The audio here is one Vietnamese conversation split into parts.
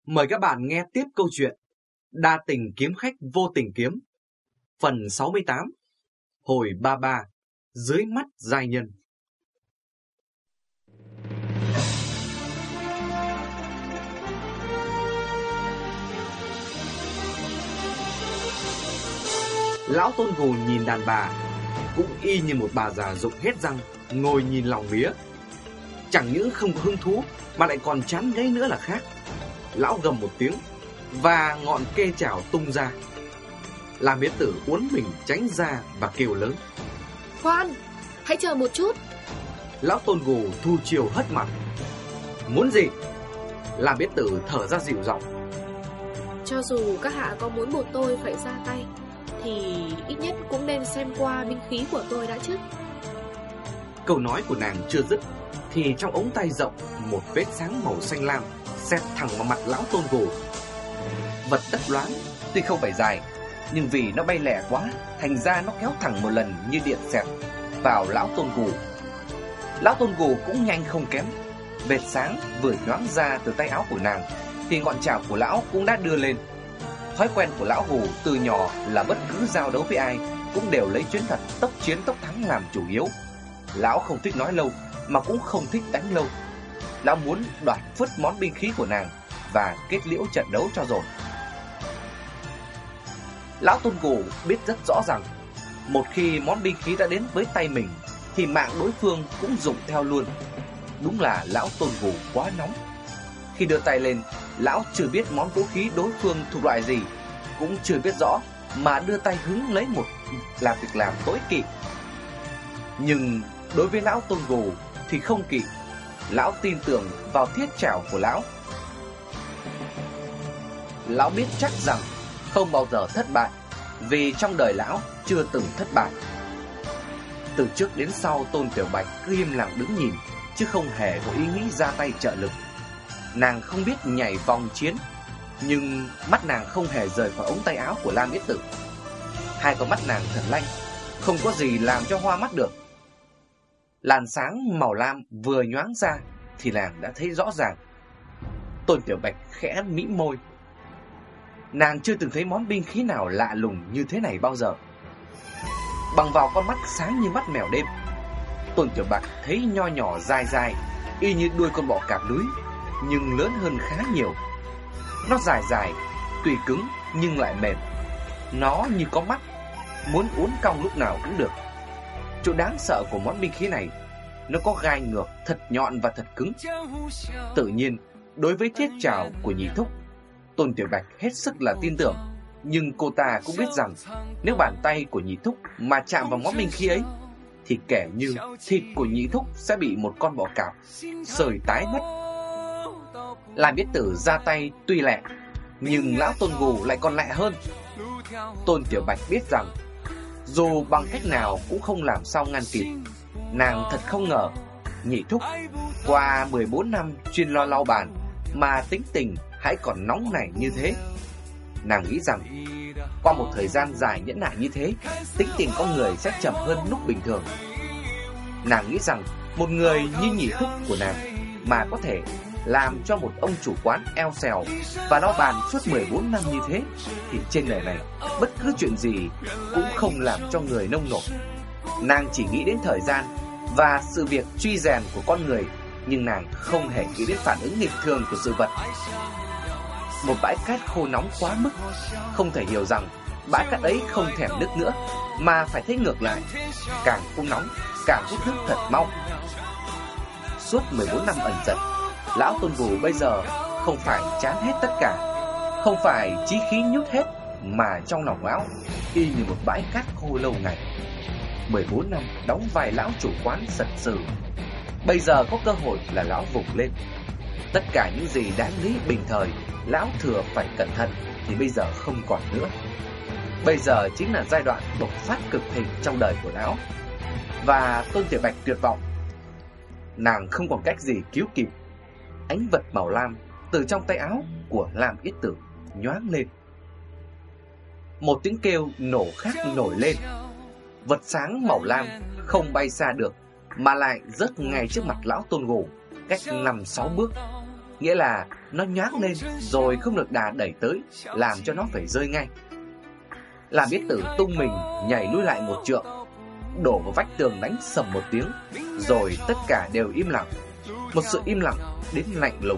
Mời các bạn nghe tiếp câu chuyện Đa tình kiếm khách vô tình kiếm, phần 68, hồi 33, dưới mắt giai nhân. Lão Tôn Gù nhìn đàn bà, cũng y như một bà già rụng hết răng, ngồi nhìn lòng vía. Chẳng những không có hứng thú mà lại còn chán ngấy nữa là khác. Lão gầm một tiếng và ngọn kê chảo tung ra. Lam Yết Tử uốn mình tránh ra và kêu lớn: Khoan, hãy chờ một chút. Lão Tôn Gù thu chiều hất mặt. Muốn gì? Lam Yết Tử thở ra dịu giọng: Cho dù các hạ có muốn buộc tôi phải ra tay thì ít nhất cũng nên xem qua binh khí của tôi đã chứ. Câu nói của nàng chưa dứt thì trong ống tay rộng, một vết sáng màu xanh lam xẹt thẳng vào mặt lão Tôn Gù. Vật đất loáng, tuy không phải dài, nhưng vì nó bay lẹ quá, thành ra nó kéo thẳng một lần như điện xẹt vào lão Tôn Gù. Lão Tôn Gù cũng nhanh không kém. Vệt sáng vừa nhoáng ra từ tay áo của nàng thì ngọn chảo của lão cũng đã đưa lên. Thói quen của lão Gù từ nhỏ là bất cứ giao đấu với ai cũng đều lấy chiến thuật tốc chiến tốc thắng làm chủ yếu. Lão không thích nói lâu mà cũng không thích đánh lâu. Lão muốn đoạt phứt món binh khí của nàng và kết liễu trận đấu cho rồi. Lão Tôn Gù biết rất rõ rằng một khi món binh khí đã đến với tay mình thì mạng đối phương cũng dùng theo luôn. Đúng là lão Tôn Gù quá nóng. Khi đưa tay lên, lão chưa biết món vũ khí đối phương thuộc loại gì, cũng chưa biết rõ mà đưa tay hứng lấy một là việc làm tối kỵ. Nhưng đối với lão Tôn Gù thì không kỵ. Lão tin tưởng vào thiết trảo của lão. Lão biết chắc rằng không bao giờ thất bại, vì trong đời lão chưa từng thất bại. Từ trước đến sau, Tôn Tiểu Bạch cứ im lặng đứng nhìn, chứ không hề có ý nghĩ ra tay trợ lực. Nàng không biết nhảy vòng chiến, nhưng mắt nàng không hề rời khỏi ống tay áo của Lam Yết Tử. Hai con mắt nàng thật lanh, không có gì làm cho hoa mắt được. Làn sáng màu lam vừa nhoáng ra thì nàng đã thấy rõ ràng. Tôn Tiểu Bạch khẽ mím môi. Nàng chưa từng thấy món binh khí nào lạ lùng như thế này bao giờ. Bằng vào con mắt sáng như mắt mèo đêm, Tôn Tiểu Bạch thấy nho nhỏ dai dai, y như đuôi con bọ cạp núi, nhưng lớn hơn khá nhiều. Nó dài dài, tuy cứng nhưng lại mềm. Nó như có mắt, muốn uốn cong lúc nào cũng được. Chỗ đáng sợ của món binh khí này, nó có gai ngược thật nhọn và thật cứng. Tự nhiên, đối với thiết trảo của nhị thúc, Tôn Tiểu Bạch hết sức là tin tưởng. Nhưng cô ta cũng biết rằng nếu bàn tay của nhị thúc mà chạm vào món binh khí ấy thì kẻ như thịt của nhị thúc sẽ bị một con bọ cạp sời tái mất. Lam Yết Tử ra tay tuy lẹ, nhưng lão Tôn Gù lại còn lẹ hơn. Tôn Tiểu Bạch biết rằng dù bằng cách nào cũng không làm sao ngăn kịp. Nàng thật không ngờ nhị thúc qua 14 năm chuyên lo lau bàn mà tính tình hãy còn nóng nảy như thế. Nàng nghĩ rằng qua một thời gian dài nhẫn nại như thế, tính tình con người sẽ chậm hơn lúc bình thường. Nàng nghĩ rằng một người như nhị thúc của nàng mà có thể làm cho một ông chủ quán eo xèo và lau bàn suốt 14 năm như thế thì trên đời này bất cứ chuyện gì cũng không làm cho người nông nổi. Nàng chỉ nghĩ đến thời gian và sự việc truy rèn của con người, nhưng nàng không hề nghĩ đến phản ứng nghịch thường của sự vật. Một bãi cát khô nóng quá mức, không thể hiểu rằng bãi cát ấy không thèm nước nữa, mà phải thấy ngược lại, càng khô nóng càng hút nước thật mau. Suốt 14 năm ẩn giật, lão Tôn Gù bây giờ không phải chán hết tất cả, không phải chí khí nhút hết, mà trong lòng lão y như một bãi cát khô lâu ngày. 14 năm đóng vai lão chủ quán sật sừ, bây giờ có cơ hội là lão vùng lên. Tất cả những gì đáng lý bình thời lão thừa phải cẩn thận thì bây giờ không còn nữa. Bây giờ chính là giai đoạn bộc phát cực hình trong đời của lão. Và Tôn Tiểu Bạch tuyệt vọng. Nàng không còn cách gì cứu kịp. Ánh vật màu lam từ trong tay áo của Lam Yết Tử nhoáng lên. Một tiếng kêu nổ khác nổi lên. Vật sáng màu lam không bay xa được mà lại rớt ngay trước mặt lão Tôn Gù, cách 5-6 bước. nghĩa là nó nhoáng lên rồi không được đà đẩy tới, làm cho nó phải rơi ngay. Làm Biết Tử tung mình nhảy lui lại một trượng, đổ vào vách tường đánh sầm một tiếng, rồi tất cả đều im lặng. Một sự im lặng đến lạnh lùng.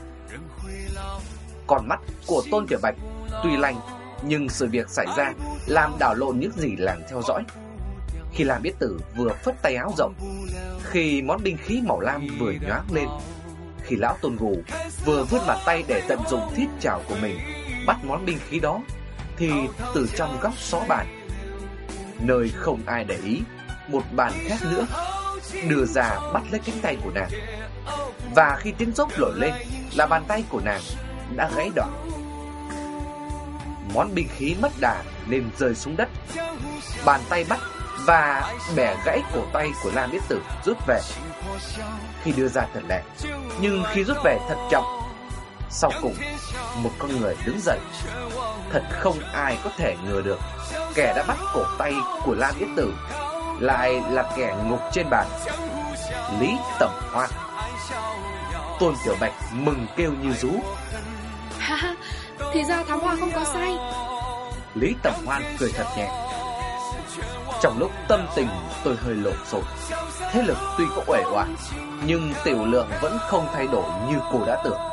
Con mắt của Tôn Tiểu Bạch tuy lanh, nhưng sự việc xảy ra làm đảo lộn những gì làng theo dõi. Khi Làm Biết Tử vừa phất tay áo rộng, khi món binh khí màu lam vừa nhoáng lên, khi lão Tôn Gù vừa vươn bàn tay để tận dụng thiết chảo của mình bắt món binh khí đó, thì từ trong góc xó bàn, nơi không ai để ý, một bàn khác nữa đưa ra bắt lấy cánh tay của nàng. Và khi tiếng rốp nổi lên là bàn tay của nàng đã gãy đoạn. Món binh khí mất đà nên rơi xuống đất. Bàn tay bắt và bẻ gãy cổ tay của Lam Biết Tử rút về. Khi đưa ra thật lẹ, nhưng khi rút về thật chậm. Sau cùng, một con người đứng dậy. Thật không ai có thể ngờ được kẻ đã bắt cổ tay của Lam Biết Tử lại là kẻ ngục trên bàn, Lý Tẩm Hoan. Tôn Tiểu Bạch mừng kêu như rú. Ha, thì ra Thám Hoa không có sai. Lý Tẩm Hoan cười thật nhẹ. Trong lúc tâm tình tôi hơi lộn xộn, thế lực tuy có uể oải, nhưng tiểu lượng vẫn không thay đổi như cô đã tưởng.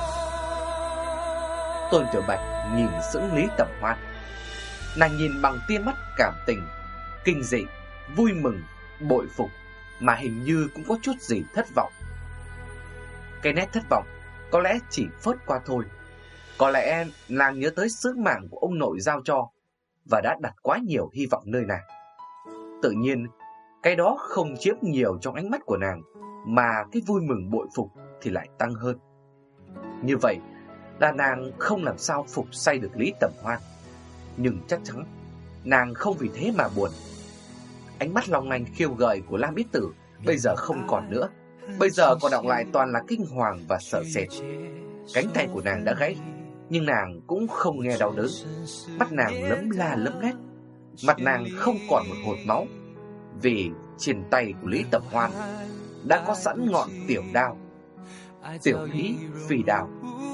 Tôn Tiểu Bạch nhìn sững Lý Tẩm Hoan. Nàng nhìn bằng tia mắt cảm tình, kinh dị, vui mừng, bội phục, mà hình như cũng có chút gì thất vọng. Cái nét thất vọng có lẽ chỉ phớt qua thôi. Có lẽ nàng nhớ tới sứ mạng của ông nội giao cho và đã đặt quá nhiều hy vọng nơi nàng. Tự nhiên, cái đó không chiếm nhiều trong ánh mắt của nàng, mà cái vui mừng bội phục thì lại tăng hơn. Như vậy là nàng không làm sao phục say được Lý Tẩm Hoan. Nhưng chắc chắn nàng không vì thế mà buồn. Ánh mắt long lanh khiêu gợi của Lam Biết Tử bây giờ không còn nữa. Bây giờ còn đọng lại toàn là kinh hoàng và sợ sệt. Cánh tay của nàng đã gãy, nhưng nàng cũng không nghe đau đớn. Mắt nàng lấm la lấm lét, mặt nàng không còn một hột máu, vì trên tay của Lý Tẩm Hoan đã có sẵn ngọn tiểu đao, Tiểu Lý Phi Đao.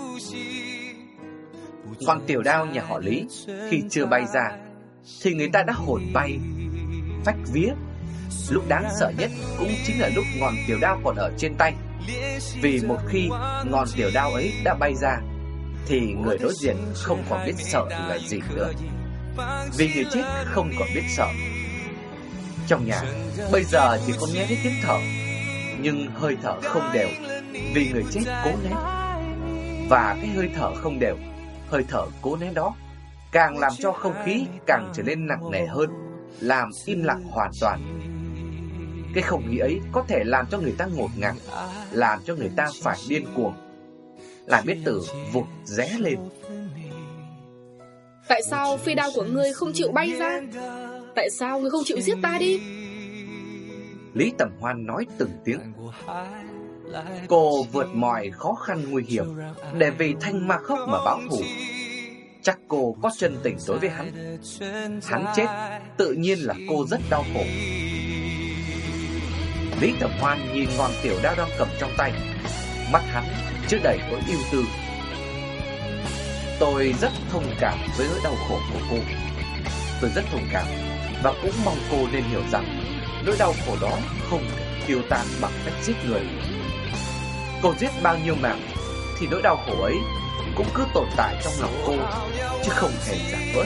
Ngọn tiểu đao nhà họ Lý khi chưa bay ra thì người ta đã hồn bay phách vía. Lúc đáng sợ nhất cũng chính là lúc ngọn tiểu đao còn ở trên tay. Vì một khi ngọn tiểu đao ấy đã bay ra thì người đối diện không còn biết sợ là gì nữa. Vì người chết không còn biết sợ. Trong nhà bây giờ chỉ còn nghe thấy tiếng thở, nhưng hơi thở không đều, vì người chết cố nén. Và cái hơi thở không đều, hơi thở cố nén đó càng làm cho không khí càng trở nên nặng nề hơn, làm im lặng hoàn toàn. Cái không khí ấy có thể làm cho người ta ngột ngạt, làm cho người ta phải điên cuồng. Làm Biết Tử vụt ré lên. Tại sao phi đao của ngươi không chịu bay ra? Tại sao ngươi không chịu giết ta đi? Lý Tẩm Hoan nói từng tiếng. Cô vượt mọi khó khăn nguy hiểm để vì Thanh Ma Khốc mà báo thù. Chắc cô có chân tình đối với hắn. Hắn chết tự nhiên là cô rất đau khổ. Lý Tẩm Hoan nhìn ngọn tiểu đao đang cầm trong tay, mắt hắn chứa đầy nỗi ưu tư. Tôi rất thông cảm với nỗi đau khổ của cô. Tôi rất thông cảm và cũng mong cô nên hiểu rằng nỗi đau khổ đó không thể tiêu tan bằng cách giết người. Cô giết bao nhiêu mạng thì nỗi đau khổ ấy cũng cứ tồn tại trong lòng cô, chứ không hề giảm bớt.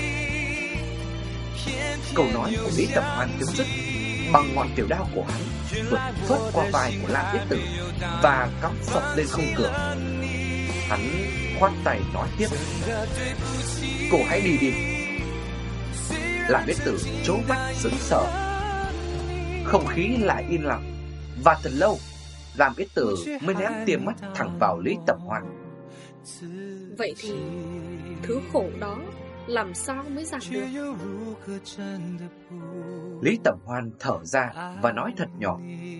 Câu nói của Lý Tẩm Hoan chấm dứt bằng ngọn tiểu đao của hắn vượt phớt qua vai của Lam Biết Tử và cắm phập lên khung cửa. Hắn khoát tay nói tiếp: Cô hãy đi đi. Lam Biết Tử trố mắt sững sờ. Không khí lại yên lặng, và thật lâu Lam Biết Tử mới ném tia mắt thẳng vào Lý Tẩm Hoan. Vậy thì thứ khổ đó làm sao mới giảm được? Lý Tẩm Hoan thở ra và nói thật nhỏ: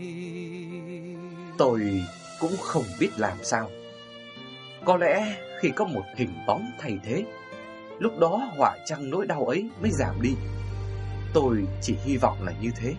Tôi cũng không biết làm sao. Có lẽ khi có một hình bóng thay thế, lúc đó hỏa chăng nỗi đau ấy mới giảm đi. Tôi chỉ hy vọng là như thế.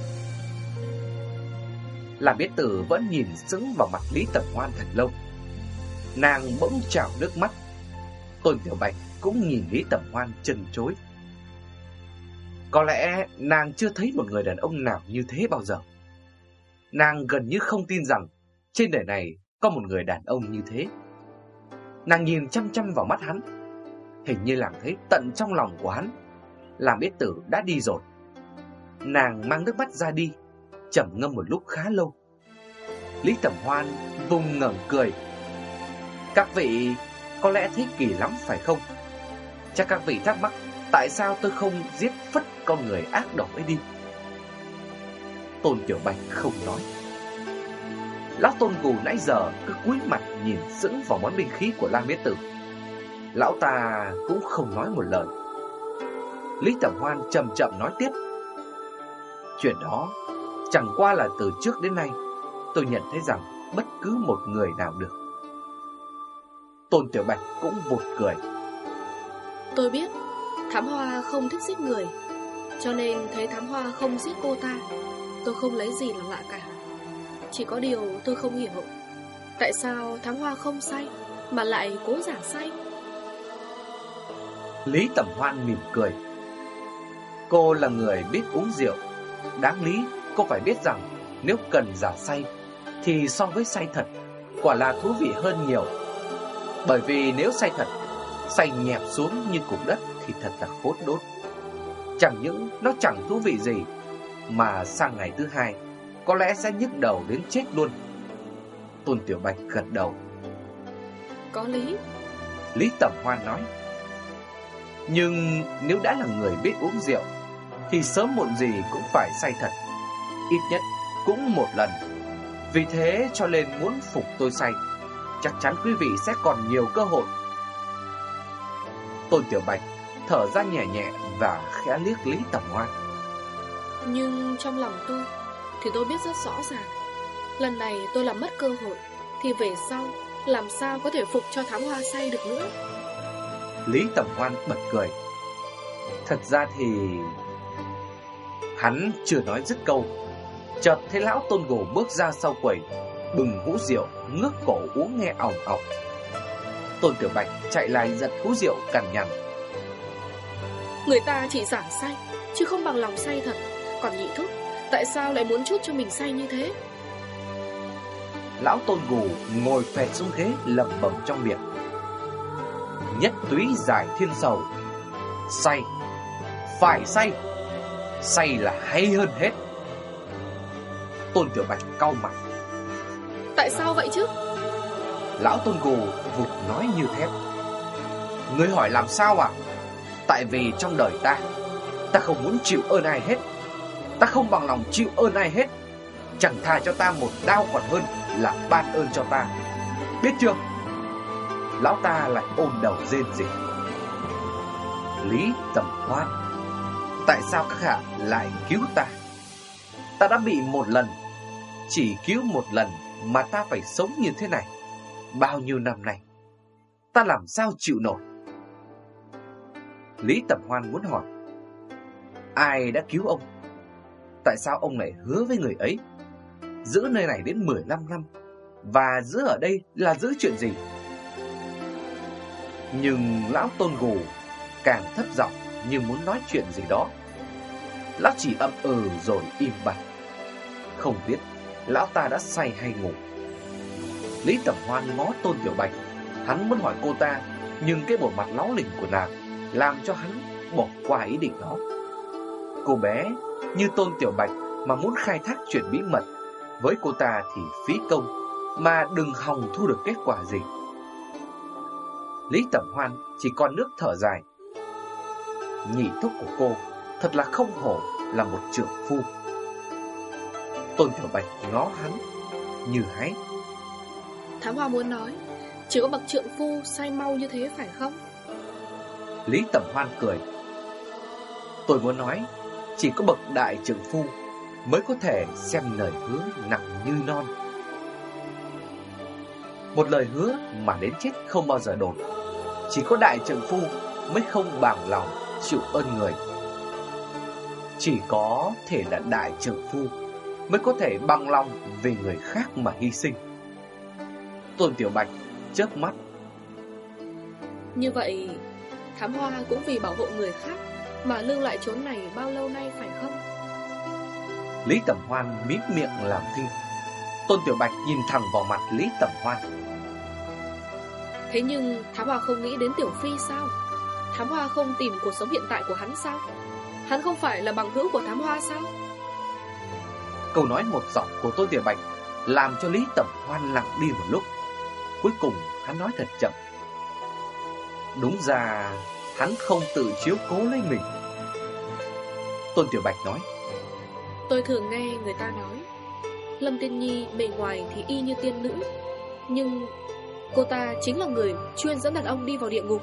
Lam Biết Tử vẫn nhìn sững vào mặt Lý Tẩm Hoan thật lâu. Nàng bỗng trào nước mắt. Tôn Tiểu Bạch cũng nhìn Lý Tẩm Hoan trân trối. Có lẽ nàng chưa thấy một người đàn ông nào như thế bao giờ. Nàng gần như không tin rằng trên đời này có một người đàn ông như thế. Nàng nhìn chăm chăm vào mắt hắn, hình như nàng thấy tận trong lòng của hắn. Lam Yết Tử đã đi rồi. Nàng mang nước mắt ra đi, trầm ngâm một lúc khá lâu. Lý Tẩm Hoan vùng ngẩng cười. Các vị có lẽ thấy kỳ lắm phải không? Chắc các vị thắc mắc tại sao tôi không giết phất con người ác độc ấy đi. Tôn Tiểu Bạch không nói. Lão Tôn Gù nãy giờ cứ cúi mặt nhìn sững vào món binh khí của Lam Yết Tử. Lão ta cũng không nói một lời. Lý Tẩm Hoan chậm chậm nói tiếp. Chuyện đó chẳng qua là từ trước đến nay tôi nhận thấy rằng bất cứ một người nào được. Tôn Tiểu Bạch cũng vụt cười. Tôi biết Thám Hoa không thích giết người, cho nên thấy Thám Hoa không giết cô ta, tôi không lấy gì làm lạ cả. Chỉ có điều tôi không hiểu, tại sao Thám Hoa không say mà lại cố giả say. Lý Tẩm Hoan mỉm cười. Cô là người biết uống rượu. Đáng lý cô phải biết rằng nếu cần giả say thì so với say thật quả là thú vị hơn nhiều. Bởi vì nếu say thật, say nhẹp xuống như cục đất thì thật là khốt đốt. Chẳng những nó chẳng thú vị gì, mà sang ngày thứ hai có lẽ sẽ nhức đầu đến chết luôn. Tôn Tiểu Bạch gật đầu. Có lý. Lý Tẩm Hoan nói. Nhưng nếu đã là người biết uống rượu thì sớm muộn gì cũng phải say thật, ít nhất cũng một lần. Vì thế cho nên muốn phục tôi say, chắc chắn quý vị sẽ còn nhiều cơ hội. Tôn Tiểu Bạch thở ra nhẹ nhẹ và khẽ liếc Lý Tẩm Hoan. Nhưng trong lòng tôi thì tôi biết rất rõ ràng, lần này tôi làm mất cơ hội thì về sau làm sao có thể phục cho Thám Hoa say được nữa. Lý Tẩm Hoan bật cười. Thật ra thì... Hắn chưa nói dứt câu, chợt thấy lão Tôn Gồ bước ra sau quầy, bừng hũ rượu, ngước cổ uống nghe ỏng ỏng. Tôn Tiểu Bạch chạy lại giật hũ rượu cằn nhằn. Người ta chỉ giả say chứ không bằng lòng say thật. Còn Nhị Thúc, tại sao lại muốn chút cho mình say như thế? Lão Tôn Gù ngồi phẹt xuống ghế lẩm bẩm trong miệng. Nhất túy giải thiên sầu. Say, phải say. Say là hay hơn hết. Tôn Tiểu Bạch cau mặt. Tại sao vậy chứ? Lão Tôn Gù vụt nói như thép. Ngươi hỏi làm sao à? Tại vì trong đời ta không muốn chịu ơn ai hết. Ta không bằng lòng chịu ơn ai hết. Chẳng thà cho ta một đau còn hơn là ban ơn cho ta. Biết chưa? Lão ta lại ôm đầu rên rỉ. Lý Tẩm Hoan, tại sao các hạ lại cứu ta? Ta đã bị một lần, chỉ cứu một lần mà ta phải sống như thế này bao nhiêu năm nay, ta làm sao chịu nổi? Lý Tẩm Hoan muốn hỏi, ai đã cứu ông? Tại sao ông lại hứa với người ấy giữ nơi này đến 15 năm? Và giữ ở đây là giữ chuyện gì? Nhưng lão Tôn Gù càng thấp giọng như muốn nói chuyện gì đó. Lão chỉ ậm rồi im bặt. Không biết lão ta đã say hay ngủ. Lý Tẩm Hoan ngó Tôn Tiểu Bạch. Hắn muốn hỏi cô ta, nhưng cái bộ mặt láu lỉnh của nàng làm cho hắn bỏ qua ý định đó. Cô bé như Tôn Tiểu Bạch mà muốn khai thác chuyện bí mật với cô ta thì phí công, mà đừng hòng thu được kết quả gì. Lý Tẩm Hoan chỉ còn nước thở dài. Nhị thúc của cô thật là không hổ là một trượng phu. Tôn Tiểu Bạch ngó hắn như háy. Thám Hoa muốn nói chỉ có bậc trượng phu say mau như thế phải không? Lý Tẩm Hoan cười. Tôi muốn nói chỉ có bậc đại trượng phu mới có thể xem lời hứa nặng như non. Một lời hứa mà đến chết không bao giờ đột. Chỉ có đại trượng phu mới không bằng lòng chịu ơn người. Chỉ có thể là đại trượng phu mới có thể bằng lòng vì người khác mà hy sinh. Tôn Tiểu Bạch chớp mắt. Như vậy Thám Hoa cũng vì bảo hộ người khác mà lưu lại chốn này bao lâu nay phải không? Lý Tẩm Hoan mím miệng làm thinh. Tôn Tiểu Bạch nhìn thẳng vào mặt Lý Tẩm Hoan. Thế nhưng Thám Hoa không nghĩ đến Tiểu Phi sao? Thám Hoa không tìm cuộc sống hiện tại của hắn sao? Hắn không phải là bằng hữu của Thám Hoa sao? Câu nói một giọng của Tôn Tiểu Bạch làm cho Lý Tẩm Hoan lặng đi một lúc. Cuối cùng hắn nói thật chậm. Đúng ra hắn không tự chiếu cố lấy mình. Tôn Tiểu Bạch nói: Tôi thường nghe người ta nói Lâm Tiên Nhi bề ngoài thì y như tiên nữ, nhưng cô ta chính là người chuyên dẫn đàn ông đi vào địa ngục.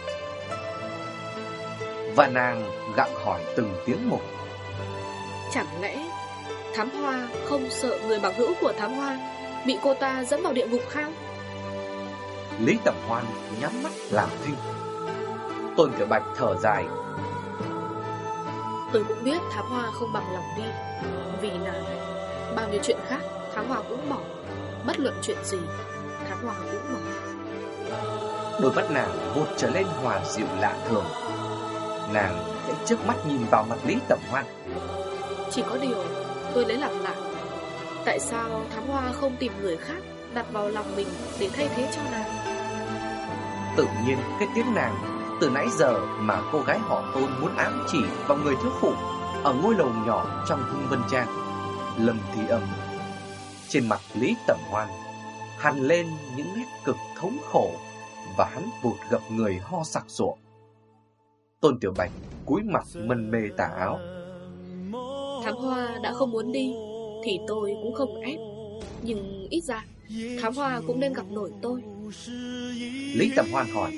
Và nàng gặng hỏi từng tiếng một. Chẳng lẽ Thám Hoa không sợ người bằng hữu của Thám Hoa bị cô ta dẫn vào địa ngục khao? Lý Tẩm Hoan nhắm mắt làm thinh. Tôn Tiểu Bạch thở dài: Tôi cũng biết Thám Hoa không bằng lòng đi, vì là bao nhiêu chuyện khác Thám Hoa cũng bỏ. Bất luận chuyện gì Thám Hoa cũng bỏ. Đôi mắt nàng vụt trở lên hòa dịu lạ thường. Nàng khẽ chớp mắt nhìn vào mặt Lý Tẩm Hoan. Chỉ có điều tôi lấy làm lạ, tại sao Thám Hoa không tìm người khác đặt vào lòng mình để thay thế cho nàng? Tự nhiên cái tiếng nàng từ nãy giờ mà cô gái họ Tôn muốn ám chỉ vào người thiếu phụ ở ngôi lầu nhỏ trong Hưng Vân Trang, Lâm Thi Âm. Trên mặt Lý Tẩm Hoan hằn lên những nét cực thống khổ, và hắn vụt gập người ho sặc sụa. Tôn Tiểu Bạch cúi mặt mân mê tà áo. Thám Hoa đã không muốn đi thì tôi cũng không ép, nhưng ít ra Thám Hoa cũng nên gặp nổi tôi. Lý Tẩm Hoan hỏi: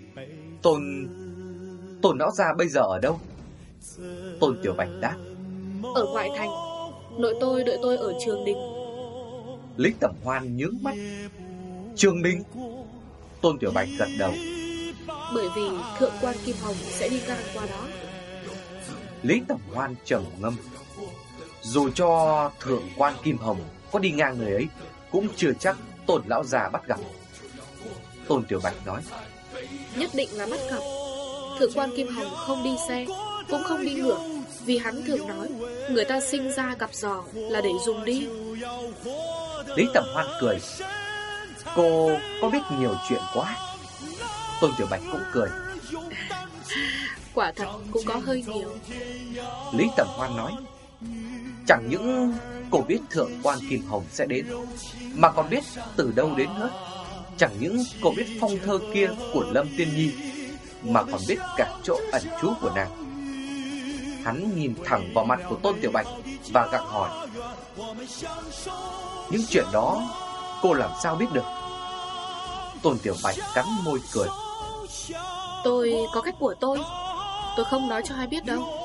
Tôn lão gia bây giờ ở đâu? Tôn Tiểu Bạch đáp: Ở ngoại thành, nội tôi đợi tôi ở Trường Đình. Lý Tẩm Hoan nhướng mắt. Trường Đình? Tôn Tiểu Bạch gật đầu. Bởi vì thượng quan Kim Hồng sẽ đi ngang qua đó. Lý Tẩm Hoan trầm ngâm. Dù cho thượng quan Kim Hồng có đi ngang người ấy, cũng chưa chắc Tôn lão già bắt gặp. Tôn Tiểu Bạch nói: Nhất định là bắt gặp. Thượng quan Kim Hồng không đi xe, cũng không đi ngựa, vì hắn thường nói người ta sinh ra gặp giò là để dùng đi. Lý Tẩm Hoan cười: Cô có biết nhiều chuyện quá. Tôn Tiểu Bạch cũng cười: Quả thật cũng có hơi nhiều. Lý Tẩm Hoan nói: Chẳng những cô biết thượng quan Kim Hồng sẽ đến, mà còn biết từ đâu đến hết. Chẳng những cô biết phong thơ kia của Lâm Tiên Nhi, mà còn biết cả chỗ ẩn trú của nàng. Hắn nhìn thẳng vào mặt của Tôn Tiểu Bạch và gặng hỏi: Những chuyện đó cô làm sao biết được? Tôn Tiểu Bạch cắn môi cười: Tôi có cách của tôi không nói cho ai biết đâu.